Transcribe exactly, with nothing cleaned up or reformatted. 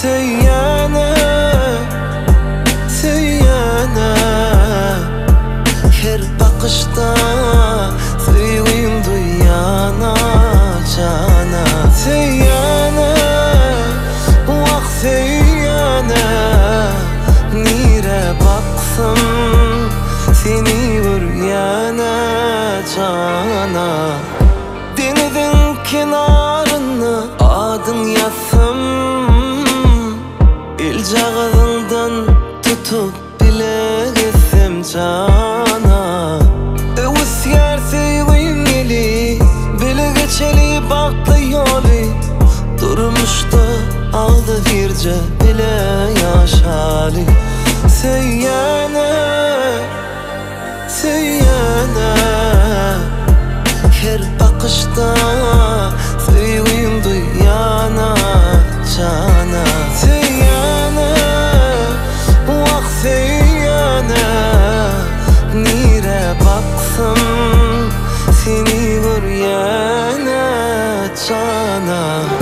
Seyyana, seyyana, her bakışta sevim duyana cana. Seyyana, vah seyyana, nire baksam seni vuruyana cana. Denizin kenarını adın yazsam, ilcağızından tutup bile gitsem cana. Üskar sevim eli, bile geçeli baktı yolu, durmuştu aldı birce bile yaşalı. Seyyana, seyyana, her bakışta sevim duyana cana. Seyyana, vah seyyana, nire baksam seni vuruyana cana.